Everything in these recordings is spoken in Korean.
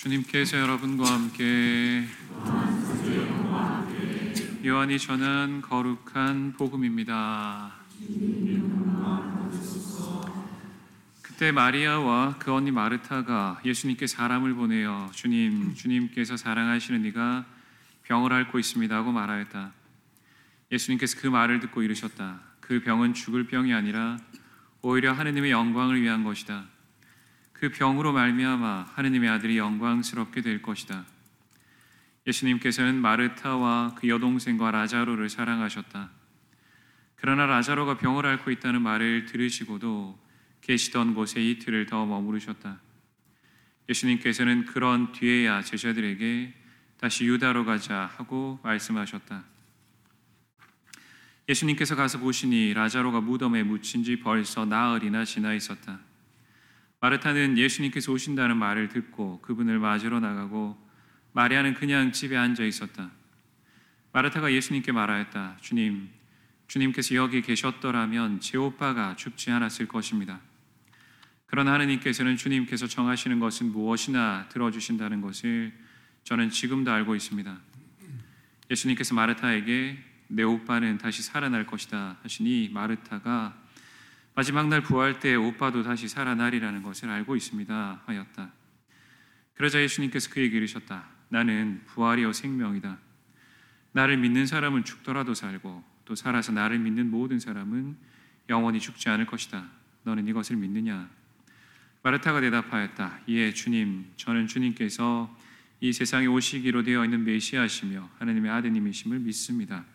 주님께서 여러분과 함께 요한이 전한 거룩한 복음입니다. 그때 마리아와 그 언니 마르타가 예수님께 사람을 보내어 주님께서 사랑하시는 이가 병을 앓고 있습니다 하고 말하였다. 예수님께서 그 말을 듣고 이르셨다. 그 병은 죽을 병이 아니라 오히려 하느님의 영광을 위한 것이다. 그 병으로 말미암아 하느님의 아들이 영광스럽게 될 것이다. 예수님께서는 마르타와 그 여동생과 라자로를 사랑하셨다. 그러나 라자로가 병을 앓고 있다는 말을 들으시고도 계시던 곳에 이틀을 더 머무르셨다. 예수님께서는 그런 뒤에야 제자들에게 다시 유다로 가자 하고 말씀하셨다. 예수님께서 가서 보시니 라자로가 무덤에 묻힌 지 벌써 나흘이나 지나 있었다. 마르타는 예수님께서 오신다는 말을 듣고 그분을 맞으러 나가고 마리아는 그냥 집에 앉아 있었다. 마르타가 예수님께 말하였다. 주님께서 여기 계셨더라면 제 오빠가 죽지 않았을 것입니다. 그러나 하느님께서는 주님께서 정하시는 것은 무엇이나 들어주신다는 것을 저는 지금도 알고 있습니다. 예수님께서 마르타에게 내 오빠는 다시 살아날 것이다 하시니 마르타가 마지막 날 부활 때 오빠도 다시 살아나리라는 것을 알고 있습니다 하였다. 그러자 예수님께서 그에게 이르셨다. 나는 부활이요 생명이다. 나를 믿는 사람은 죽더라도 살고 또 살아서 나를 믿는 모든 사람은 영원히 죽지 않을 것이다. 너는 이것을 믿느냐? 마르타가 대답하였다. 예, 주님, 저는 주님께서 이 세상에 오시기로 되어 있는 메시아시며 하나님의 아드님이심을 믿습니다.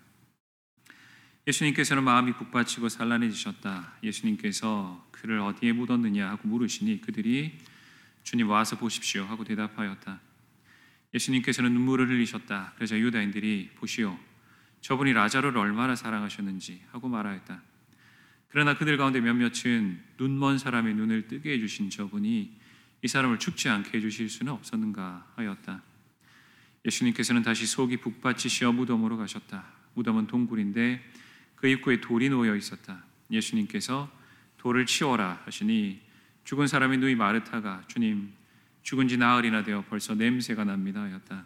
예수님께서는 마음이 북받치고 산란해지셨다. 예수님께서 그를 어디에 묻었느냐 하고 물으시니 그들이 주님 와서 보십시오 하고 대답하였다. 예수님께서는 눈물을 흘리셨다. 그러자 유다인들이 보시오, 저분이 라자로를 얼마나 사랑하셨는지 하고 말하였다. 그러나 그들 가운데 몇몇은 눈먼 사람의 눈을 뜨게 해주신 저분이 이 사람을 죽지 않게 해주실 수는 없었는가 하였다. 예수님께서는 다시 속이 북받치시어 무덤으로 가셨다. 무덤은 동굴인데 그 입구에 돌이 놓여 있었다. 예수님께서 돌을 치워라 하시니 죽은 사람의 누이 마르타가 주님, 죽은 지 나흘이나 되어 벌써 냄새가 납니다 하였다.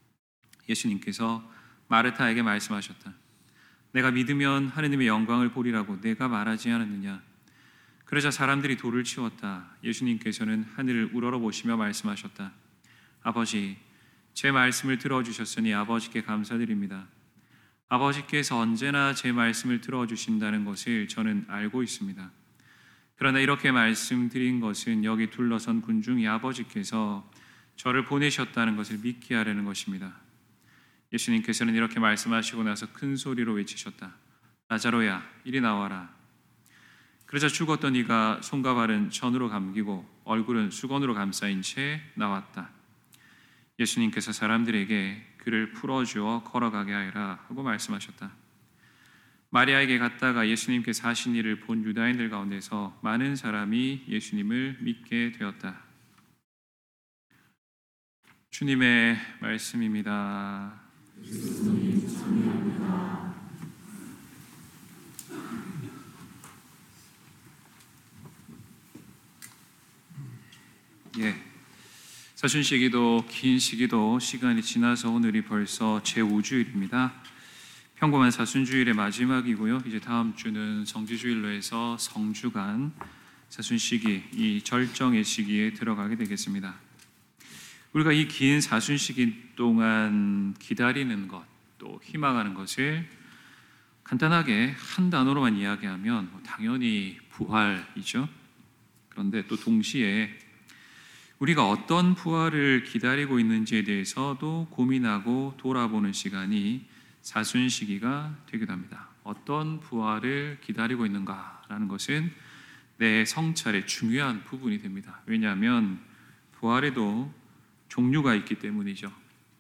예수님께서 마르타에게 말씀하셨다. 내가 믿으면 하느님의 영광을 보리라고 내가 말하지 않았느냐? 그러자 사람들이 돌을 치웠다. 예수님께서는 하늘을 우러러보시며 말씀하셨다. 아버지, 제 말씀을 들어주셨으니 아버지께 감사드립니다. 아버지께서 언제나 제 말씀을 들어주신다는 것을 저는 알고 있습니다. 그러나 이렇게 말씀드린 것은 여기 둘러선 군중이 아버지께서 저를 보내셨다는 것을 믿게 하려는 것입니다. 예수님께서는 이렇게 말씀하시고 나서 큰 소리로 외치셨다. 라자로야, 이리 나와라. 그러자 죽었던 이가 손과 발은 천으로 감기고 얼굴은 수건으로 감싸인 채 나왔다. 예수님께서 사람들에게 그를 풀어주어 걸어가게 하여라 하고 말씀하셨다. 마리아에게 갔다가 예수님께서 하신 일을 본 유다인들 가운데서 많은 사람이 예수님을 믿게 되었다. 주님의 말씀입니다. 사순시기도 긴 시기도 시간이 지나서 오늘이 벌써 제5주일입니다. 평범한 사순주일의 마지막이고요. 이제 다음 주는 성지주일로 해서 성주간 사순시기, 이 절정의 시기에 들어가게 되겠습니다. 우리가 이 긴 사순시기 동안 기다리는 것, 또 희망하는 것을 간단하게 한 단어로만 이야기하면 당연히 부활이죠. 그런데 또 동시에 우리가 어떤 부활을 기다리고 있는지에 대해서도 고민하고 돌아보는 시간이 사순시기가 되기도 합니다. 어떤 부활을 기다리고 있는가라는 것은 내 성찰의 중요한 부분이 됩니다. 왜냐하면 부활에도 종류가 있기 때문이죠.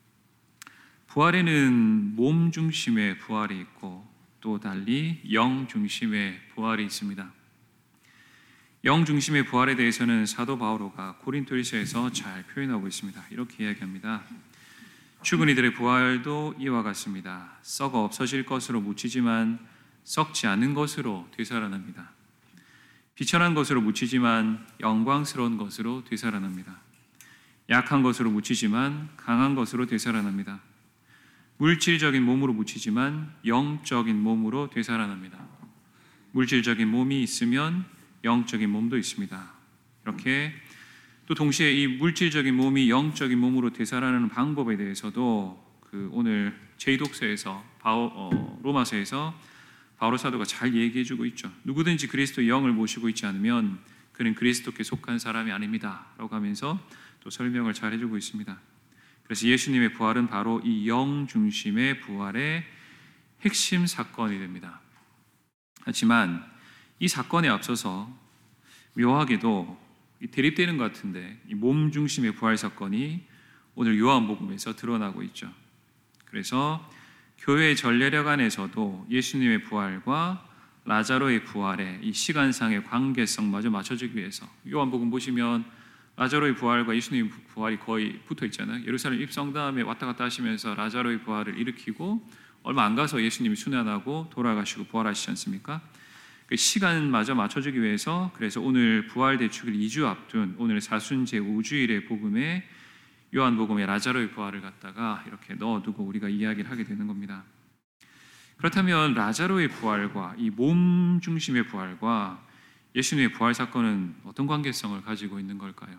부활에는 몸 중심의 부활이 있고 또 달리 영 중심의 부활이 있습니다. 영 중심의 부활에 대해서는 사도 바오로가 고린토일서에서 잘 표현하고 있습니다. 이렇게 이야기합니다. 죽은 이들의 부활도 이와 같습니다. 썩어 없어질 것으로 묻히지만 썩지 않는 것으로 되살아납니다. 비천한 것으로 묻히지만 영광스러운 것으로 되살아납니다. 약한 것으로 묻히지만 강한 것으로 되살아납니다. 물질적인 몸으로 묻히지만 영적인 몸으로 되살아납니다. 물질적인 몸이 있으면 영적인 몸도 있습니다. 이렇게 또 동시에 이 물질적인 몸이 영적인 몸으로 되살아나는 방법에 대해서도 오늘 제2독서에서 로마서에서 바울 사도가 잘 얘기해주고 있죠. 누구든지 그리스도의 영을 모시고 있지 않으면 그는 그리스도께 속한 사람이 아닙니다 라고 하면서 또 설명을 잘 해주고 있습니다. 그래서 예수님의 부활은 바로 이 영 중심의 부활의 핵심 사건이 됩니다. 하지만 이 사건에 앞서서 묘하게도 대립되는 것 같은데 이 몸 중심의 부활 사건이 오늘 요한복음에서 드러나고 있죠. 그래서 교회의 전례력 안에서도 예수님의 부활과 라자로의 부활의 이 시간상의 관계성마저 맞춰주기 위해서 요한복음 보시면 라자로의 부활과 예수님의 부활이 거의 붙어 있잖아요. 예루살렘 입성 다음에 왔다 갔다 하시면서 라자로의 부활을 일으키고 얼마 안 가서 예수님이 순환하고 돌아가시고 부활하시지 않습니까? 그 시간마저 맞춰주기 위해서 그래서 오늘 부활 대축일 2주 앞둔 오늘 사순 제5주일의 복음에 요한복음의 라자로의 부활을 갖다가 이렇게 넣어두고 우리가 이야기를 하게 되는 겁니다. 그렇다면 라자로의 부활과 이 몸 중심의 부활과 예수님의 부활 사건은 어떤 관계성을 가지고 있는 걸까요?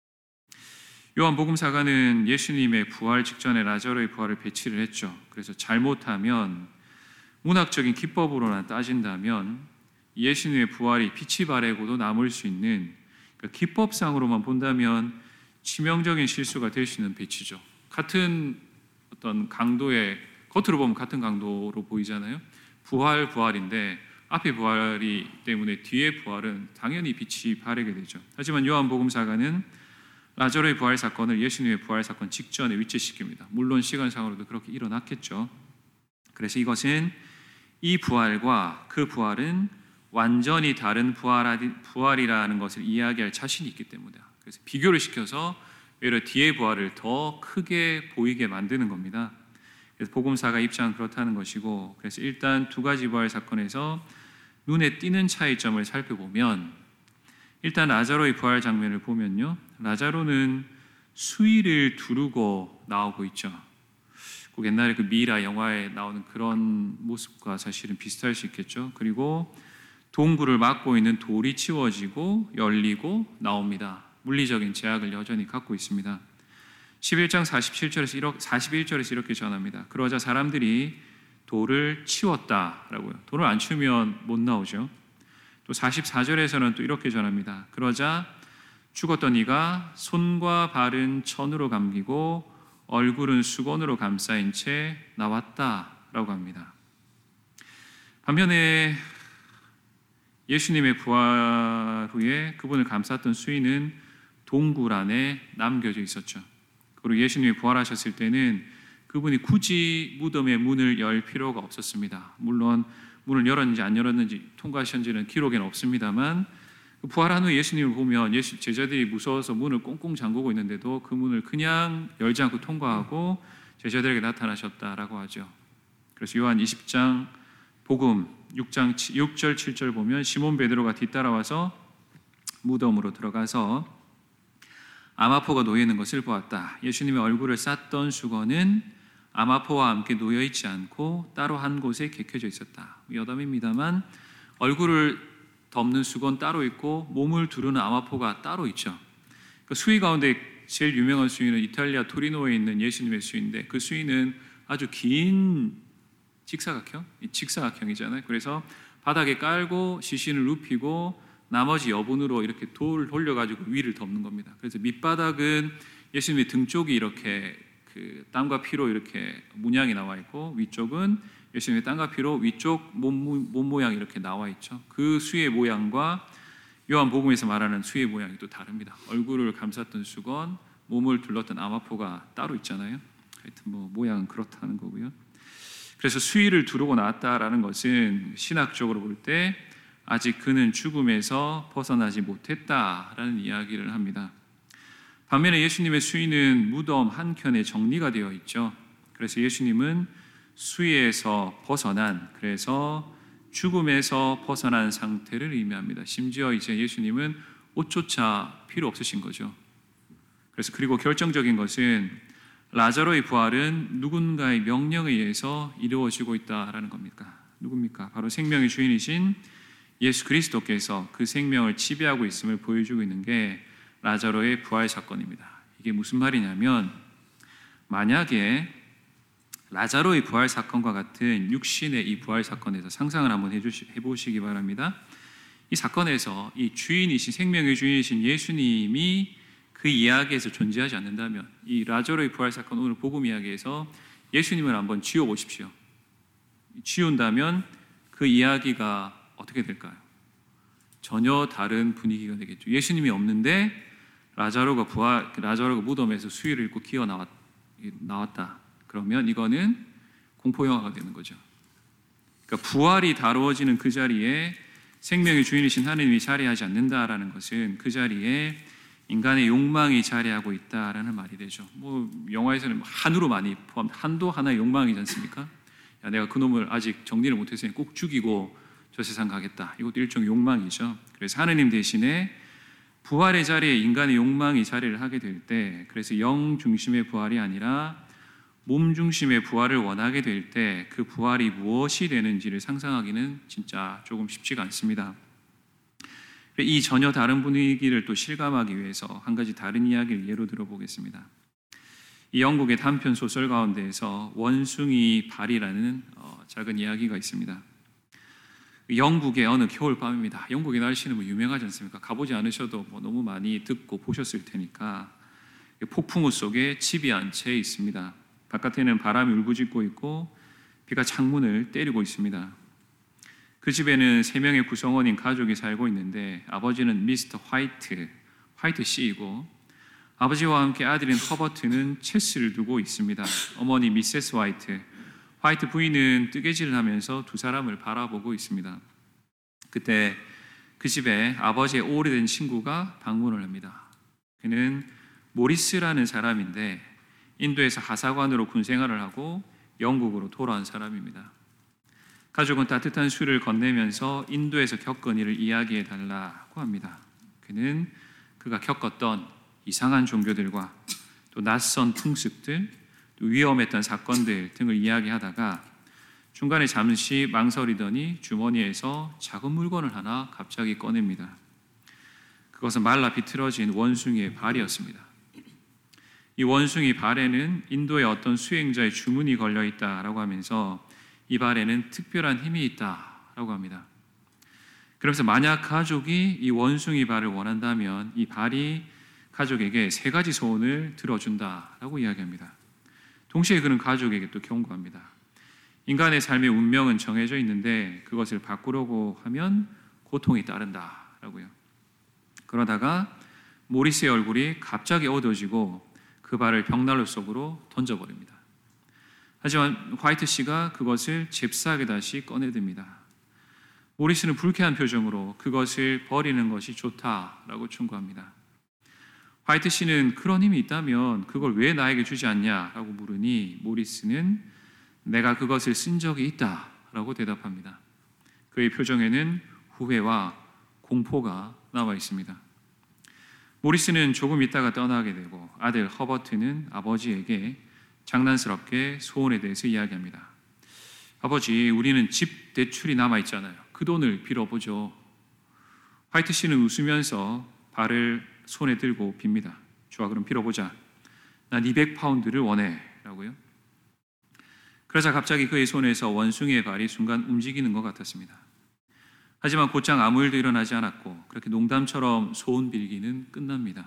요한복음사가는 예수님의 부활 직전에 라자로의 부활을 배치를 했죠. 그래서 잘못하면 문학적인 기법으로나 따진다면 예수님의 부활이 빛이 바래고도 남을 수 있는 그러니까 기법상으로만 본다면 치명적인 실수가 될 수 있는 배치죠. 같은 어떤 강도의 겉으로 보면 같은 강도로 보이잖아요. 부활인데 앞에 부활이 때문에 뒤에 부활은 당연히 빛이 바래게 되죠. 하지만 요한복음사가는 라자로의 부활 사건을 예수님의 부활 사건 직전에 위치시킵니다. 물론 시간상으로도 그렇게 일어났겠죠. 그래서 이것은 이 부활과 그 부활은 완전히 다른 부활이라는 것을 이야기할 자신이 있기 때문이다. 그래서 비교를 시켜서 오히려 뒤의 부활을 더 크게 보이게 만드는 겁니다. 그래서 복음사가 입장은 그렇다는 것이고, 그래서 일단 두 가지 부활 사건에서 눈에 띄는 차이점을 살펴보면, 일단 라자로의 부활 장면을 보면요, 라자로는 수의를 두르고 나오고 있죠. 꼭 옛날에 그 미라 영화에 나오는 그런 모습과 사실은 비슷할 수 있겠죠. 그리고 동굴을 막고 있는 돌이 치워지고 열리고 나옵니다. 물리적인 제약을 여전히 갖고 있습니다. 11장 41절에서 이렇게 전합니다. 그러자 사람들이 돌을 치웠다라고요. 돌을 안 치우면 못 나오죠. 또 44절에서는 또 이렇게 전합니다. 그러자 죽었던 이가 손과 발은 천으로 감기고 얼굴은 수건으로 감싸인 채 나왔다라고 합니다. 반면에 예수님의 부활 후에 그분을 감쌌던 수의는 동굴 안에 남겨져 있었죠. 그리고 예수님이 부활하셨을 때는 그분이 굳이 무덤의 문을 열 필요가 없었습니다. 물론 문을 열었는지 안 열었는지 통과하셨는지는 기록에는 없습니다만 부활한 후 예수님을 보면 제자들이 무서워서 문을 꽁꽁 잠그고 있는데도 그 문을 그냥 열지 않고 통과하고 제자들에게 나타나셨다라고 하죠. 그래서 요한 20장 복음 6절 7절 보면 시몬 베드로가 뒤따라와서 무덤으로 들어가서 암화포가 놓여 있는 것을 보았다. 예수님의 얼굴을 쌌던 수건은 암화포와 함께 놓여 있지 않고 따로 한 곳에 개켜져 있었다. 여담입니다만 얼굴을 덮는 수건 따로 있고 몸을 두르는 암화포가 따로 있죠. 그 수위 가운데 제일 유명한 수위는 이탈리아 토리노에 있는 예수님의 수위인데 그 수위는 아주 긴 직사각형이잖아요. 그래서 바닥에 깔고 시신을 눕히고 나머지 여분으로 이렇게 돌 돌려가지고 위를 덮는 겁니다. 그래서 밑바닥은 예수님의 등 쪽이 이렇게 그 땀과 피로 이렇게 문양이 나와 있고 위쪽은 예수님의 땀과 피로 위쪽 몸 모양이 이렇게 나와 있죠. 그 수의 모양과 요한복음에서 말하는 수의 모양이 또 다릅니다. 얼굴을 감쌌던 수건, 몸을 둘렀던 암화포가 따로 있잖아요. 하여튼 모양은 그렇다는 거고요. 그래서 수의를 두르고 나왔다라는 것은 신학적으로 볼 때 아직 그는 죽음에서 벗어나지 못했다라는 이야기를 합니다. 반면에 예수님의 수의는 무덤 한켠에 정리가 되어 있죠. 그래서 예수님은 수의에서 벗어난, 그래서 죽음에서 벗어난 상태를 의미합니다. 심지어 이제 예수님은 옷조차 필요 없으신 거죠. 그래서 그리고 결정적인 것은 라자로의 부활은 누군가의 명령에 의해서 이루어지고 있다라는 겁니까? 누굽니까? 바로 생명의 주인이신 예수 그리스도께서 그 생명을 지배하고 있음을 보여주고 있는 게 라자로의 부활 사건입니다. 이게 무슨 말이냐면, 만약에 라자로의 부활 사건과 같은 육신의 이 부활 사건에서 상상을 한번 해보시기 바랍니다. 이 사건에서 이 주인이신, 생명의 주인이신 예수님이 그 이야기에서 존재하지 않는다면, 이 라자로의 부활 사건, 오늘 복음 이야기에서 예수님을 한번 지워보십시오. 지운다면 그 이야기가 어떻게 될까요? 전혀 다른 분위기가 되겠죠. 예수님이 없는데 라자로가 무덤에서 수의를 입고 기어 나왔다. 그러면 이거는 공포 영화가 되는 거죠. 그러니까 부활이 다루어지는 그 자리에 생명의 주인이신 하느님이 자리하지 않는다라는 것은 그 자리에 인간의 욕망이 자리하고 있다라는 말이 되죠. 영화에서는 한으로 많이 한도 하나의 욕망이지 않습니까? 야, 내가 그놈을 아직 정리를 못했으니 꼭 죽이고 저 세상 가겠다. 이것도 일종의 욕망이죠. 그래서 하느님 대신에 부활의 자리에 인간의 욕망이 자리를 하게 될 때, 그래서 영 중심의 부활이 아니라 몸 중심의 부활을 원하게 될 때 그 부활이 무엇이 되는지를 상상하기는 진짜 조금 쉽지가 않습니다. 이 전혀 다른 분위기를 또 실감하기 위해서 한 가지 다른 이야기를 예로 들어보겠습니다. 이 영국의 단편 소설 가운데에서 원숭이 발이라는 작은 이야기가 있습니다. 영국의 어느 겨울밤입니다. 영국의 날씨는 유명하지 않습니까? 가보지 않으셔도 너무 많이 듣고 보셨을 테니까. 폭풍우 속에 집이 한 채 있습니다. 바깥에는 바람이 울부짖고 있고 비가 창문을 때리고 있습니다. 그 집에는 3명의 구성원인 가족이 살고 있는데, 아버지는 미스터 화이트 씨이고, 아버지와 함께 아들인 허버트는 체스를 두고 있습니다. 어머니 미세스 화이트 부인은 뜨개질을 하면서 두 사람을 바라보고 있습니다. 그때 그 집에 아버지의 오래된 친구가 방문을 합니다. 그는 모리스라는 사람인데 인도에서 하사관으로 군 생활을 하고 영국으로 돌아온 사람입니다. 가족은 따뜻한 술을 건네면서 인도에서 겪은 일을 이야기해 달라고 합니다. 그는 그가 겪었던 이상한 종교들과 또 낯선 풍습들, 또 위험했던 사건들 등을 이야기하다가 중간에 잠시 망설이더니 주머니에서 작은 물건을 하나 갑자기 꺼냅니다. 그것은 말라 비틀어진 원숭이의 발이었습니다. 이 원숭이 발에는 인도의 어떤 수행자의 주문이 걸려 있다라고 하면서 이 발에는 특별한 힘이 있다라고 합니다. 그래서 만약 가족이 이 원숭이 발을 원한다면 이 발이 가족에게 3가지 소원을 들어준다라고 이야기합니다. 동시에 그는 가족에게 또 경고합니다. 인간의 삶의 운명은 정해져 있는데 그것을 바꾸려고 하면 고통이 따른다라고요. 그러다가 모리스의 얼굴이 갑자기 어두워지고 그 발을 벽난로 속으로 던져버립니다. 하지만 화이트 씨가 그것을 잽싸게 다시 꺼내듭니다. 모리스는 불쾌한 표정으로 그것을 버리는 것이 좋다라고 충고합니다. 화이트 씨는 그런 힘이 있다면 그걸 왜 나에게 주지 않냐라고 물으니 모리스는 내가 그것을 쓴 적이 있다라고 대답합니다. 그의 표정에는 후회와 공포가 남아 있습니다. 모리스는 조금 있다가 떠나게 되고 아들 허버트는 아버지에게 장난스럽게 소원에 대해서 이야기합니다. 아버지, 우리는 집 대출이 남아 있잖아요. 그 돈을 빌어보죠. 화이트 씨는 웃으면서 발을 손에 들고 빕니다. 좋아, 그럼 빌어보자. 난 200파운드를 원해 라고요. 그러자 갑자기 그의 손에서 원숭이의 발이 순간 움직이는 것 같았습니다. 하지만 곧장 아무 일도 일어나지 않았고 그렇게 농담처럼 소원 빌기는 끝납니다.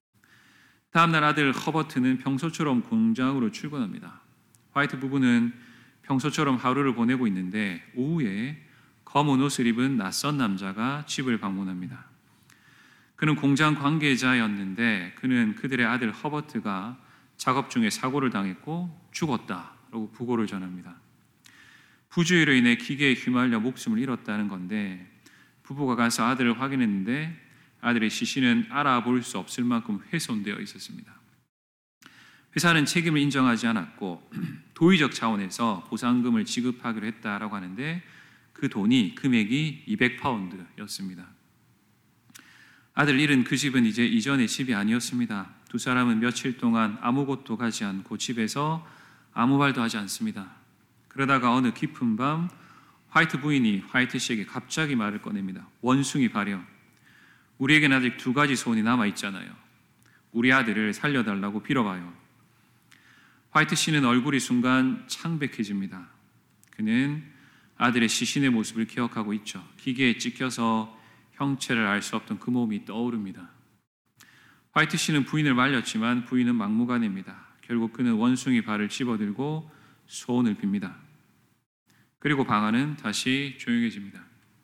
다음날 아들 허버트는 평소처럼 공장으로 출근합니다. 화이트 부부는 평소처럼 하루를 보내고 있는데 오후에 검은 옷을 입은 낯선 남자가 집을 방문합니다. 그는 공장 관계자였는데 그는 그들의 아들 허버트가 작업 중에 사고를 당했고 죽었다라고 부고를 전합니다. 부주의로 인해 기계에 휘말려 목숨을 잃었다는 건데 부부가 가서 아들을 확인했는데 아들의 시신은 알아볼 수 없을 만큼 훼손되어 있었습니다. 회사는 책임을 인정하지 않았고 도의적 차원에서 보상금을 지급하기로 했다라고 하는데 그 금액이 200파운드였습니다. 아들 잃은 그 집은 이제 이전의 집이 아니었습니다. 두 사람은 며칠 동안 아무것도 가지 않고 집에서 아무 말도 하지 않습니다. 그러다가 어느 깊은 밤 화이트 부인이 화이트 씨에게 갑자기 말을 꺼냅니다. 원숭이 발여, 우리에겐 아직 두 가지 소원이 남아있잖아요. 우리 아들을 살려달라고 빌어봐요. 화이트 씨는 얼굴이 순간 창백해집니다. 그는 아들의 시신의 모습을 기억하고 있죠. 기계에 찍혀서 형체를 알 수 없던 그 몸이 떠오릅니다. 화이트 씨는 부인을 말렸지만 부인은 막무가내입니다. 결국 그는 원숭이 발을 집어들고 소원을 빕니다. 그리고 방 안은 다시 조용해집니다.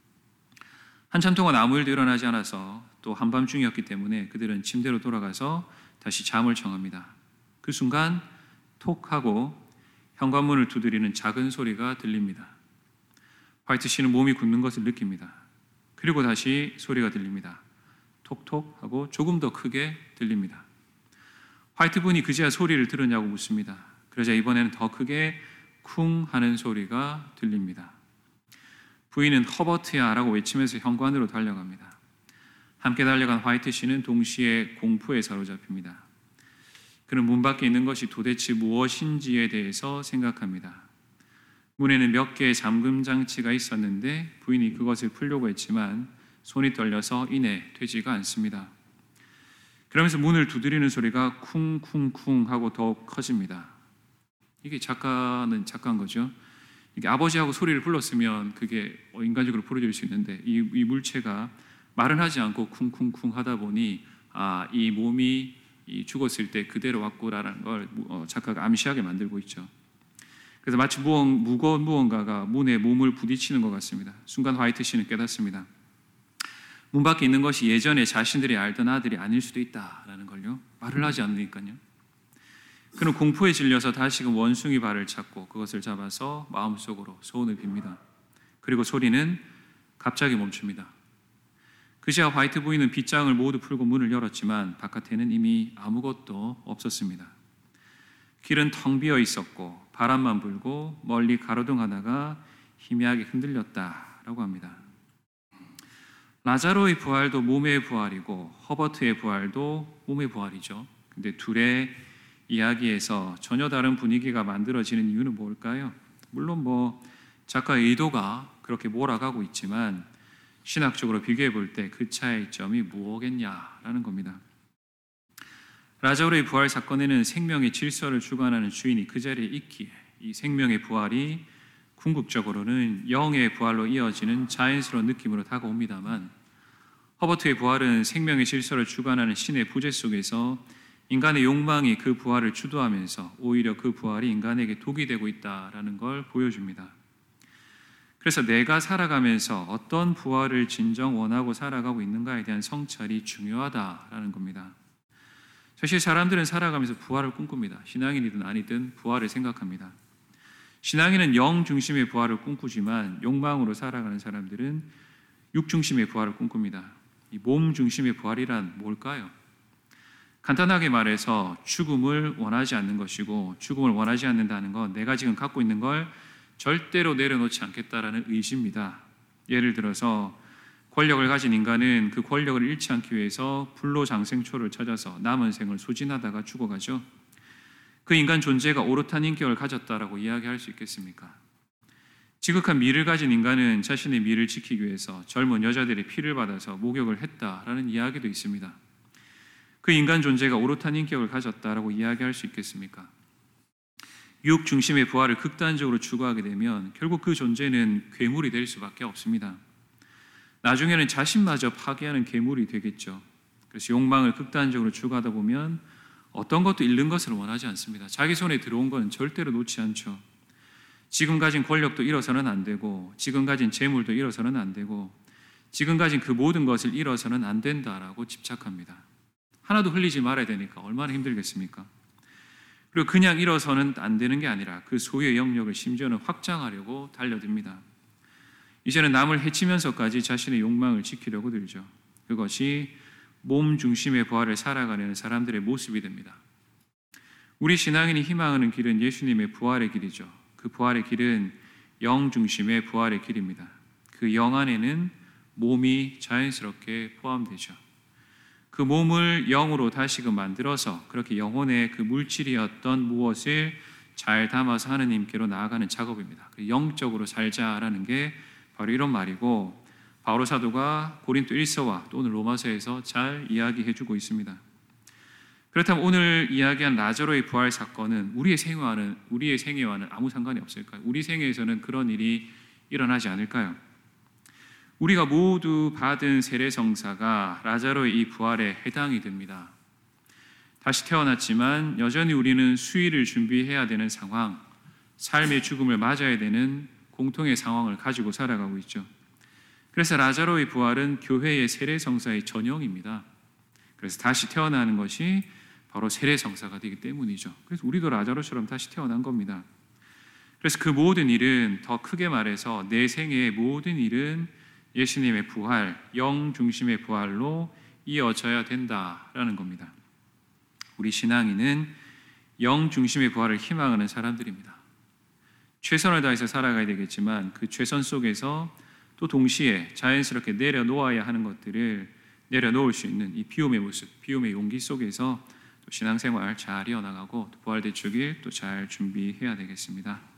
한참 동안 아무 일도 일어나지 않아서 또 한밤중이었기 때문에 그들은 침대로 돌아가서 다시 잠을 청합니다. 그 순간 톡 하고 현관문을 두드리는 작은 소리가 들립니다. 화이트 씨는 몸이 굳는 것을 느낍니다. 그리고 다시 소리가 들립니다. 톡톡 하고 조금 더 크게 들립니다. 화이트 분이 그제야 소리를 들었냐고 묻습니다. 그러자 이번에는 더 크게 쿵 하는 소리가 들립니다. 부인은 허버트야 라고 외치면서 현관으로 달려갑니다. 함께 달려간 화이트 씨는 동시에 공포에 사로잡힙니다. 그는 문 밖에 있는 것이 도대체 무엇인지에 대해서 생각합니다. 문에는 몇 개의 잠금 장치가 있었는데 부인이 그것을 풀려고 했지만 손이 떨려서 이내 되지가 않습니다. 그러면서 문을 두드리는 소리가 쿵쿵쿵 하고 더욱 커집니다. 이게 작가는 작가인 거죠. 이게 아버지하고 소리를 불렀으면 그게 인간적으로 풀어질 수 있는데 이 물체가 말은 하지 않고 쿵쿵쿵 하다 보니 이 몸이 죽었을 때 그대로 왔구라는 걸 작가가 암시하게 만들고 있죠. 그래서 마치 무거운 무언가가 문에 몸을 부딪히는 것 같습니다. 순간 화이트 씨는 깨닫습니다. 문 밖에 있는 것이 예전에 자신들이 알던 아들이 아닐 수도 있다라는 걸요. 말을 하지 않으니까요. 그는 공포에 질려서 다시금 원숭이 발을 찾고 그것을 잡아서 마음속으로 소원을 빕니다. 그리고 소리는 갑자기 멈춥니다. 그제야 화이트 부인은 빗장을 모두 풀고 문을 열었지만 바깥에는 이미 아무것도 없었습니다. 길은 텅 비어 있었고 바람만 불고 멀리 가로등 하나가 희미하게 흔들렸다라고 합니다. 라자로의 부활도 몸의 부활이고 허버트의 부활도 몸의 부활이죠. 근데 둘의 이야기에서 전혀 다른 분위기가 만들어지는 이유는 뭘까요? 물론 작가의 의도가 그렇게 몰아가고 있지만 신학적으로 비교해 볼 때 그 차이점이 무엇겠냐라는 겁니다. 라자로의 부활 사건에는 생명의 질서를 주관하는 주인이 그 자리에 있기에 이 생명의 부활이 궁극적으로는 영의 부활로 이어지는 자연스러운 느낌으로 다가옵니다만 허버트의 부활은 생명의 질서를 주관하는 신의 부재 속에서 인간의 욕망이 그 부활을 주도하면서 오히려 그 부활이 인간에게 독이 되고 있다는 걸 보여줍니다. 그래서 내가 살아가면서 어떤 부활을 진정 원하고 살아가고 있는가에 대한 성찰이 중요하다라는 겁니다. 사실 사람들은 살아가면서 부활을 꿈꿉니다. 신앙인이든 아니든 부활을 생각합니다. 신앙인은 영 중심의 부활을 꿈꾸지만 욕망으로 살아가는 사람들은 육 중심의 부활을 꿈꿉니다. 이 몸 중심의 부활이란 뭘까요? 간단하게 말해서 죽음을 원하지 않는 것이고 죽음을 원하지 않는다는 건 내가 지금 갖고 있는 걸 절대로 내려놓지 않겠다라는 의지입니다. 예를 들어서 권력을 가진 인간은 그 권력을 잃지 않기 위해서 불로장생초를 찾아서 남은 생을 소진하다가 죽어가죠. 그 인간 존재가 오롯한 인격을 가졌다라고 이야기할 수 있겠습니까? 지극한 미를 가진 인간은 자신의 미를 지키기 위해서 젊은 여자들의 피를 받아서 목욕을 했다라는 이야기도 있습니다. 그 인간 존재가 오롯한 인격을 가졌다라고 이야기할 수 있겠습니까? 육 중심의 부활을 극단적으로 추구하게 되면 결국 그 존재는 괴물이 될 수밖에 없습니다. 나중에는 자신마저 파괴하는 괴물이 되겠죠. 그래서 욕망을 극단적으로 추구하다 보면 어떤 것도 잃는 것을 원하지 않습니다. 자기 손에 들어온 것은 절대로 놓지 않죠. 지금 가진 권력도 잃어서는 안 되고 지금 가진 재물도 잃어서는 안 되고 지금 가진 그 모든 것을 잃어서는 안 된다라고 집착합니다. 하나도 흘리지 말아야 되니까 얼마나 힘들겠습니까? 그리고 그냥 잃어서는 안 되는 게 아니라 그 소유의 영역을 심지어는 확장하려고 달려듭니다. 이제는 남을 해치면서까지 자신의 욕망을 지키려고 들죠. 그것이 몸 중심의 부활을 살아가려는 사람들의 모습이 됩니다. 우리 신앙인이 희망하는 길은 예수님의 부활의 길이죠. 그 부활의 길은 영 중심의 부활의 길입니다. 그 영 안에는 몸이 자연스럽게 포함되죠. 그 그 몸을 영으로 다시금 만들어서 그렇게 영혼의 그 물질이었던 무엇을 잘 담아서 하느님께로 나아가는 작업입니다. 영적으로 살자라는 게 바로 이런 말이고, 바로 사도가 고린도 1서와 또 오늘 로마서에서 잘 이야기해주고 있습니다. 그렇다면 오늘 이야기한 라자로의 부활 사건은 우리의 생애와는 아무 상관이 없을까요? 우리 생애에서는 그런 일이 일어나지 않을까요? 우리가 모두 받은 세례성사가 라자로의 이 부활에 해당이 됩니다. 다시 태어났지만 여전히 우리는 수위를 준비해야 되는 상황, 삶의 죽음을 맞아야 되는 공통의 상황을 가지고 살아가고 있죠. 그래서 라자로의 부활은 교회의 세례성사의 전형입니다. 그래서 다시 태어나는 것이 바로 세례성사가 되기 때문이죠. 그래서 우리도 라자로처럼 다시 태어난 겁니다. 그래서 그 모든 일은, 더 크게 말해서 내 생애의 모든 일은 예수님의 부활, 영 중심의 부활로 이어져야 된다라는 겁니다. 우리 신앙인은 영 중심의 부활을 희망하는 사람들입니다. 최선을 다해서 살아가야 되겠지만 그 최선 속에서 또 동시에 자연스럽게 내려놓아야 하는 것들을 내려놓을 수 있는 이 비움의 모습, 비움의 용기 속에서 또 신앙생활 잘 이어나가고 또 부활대축일 또 잘 준비해야 되겠습니다.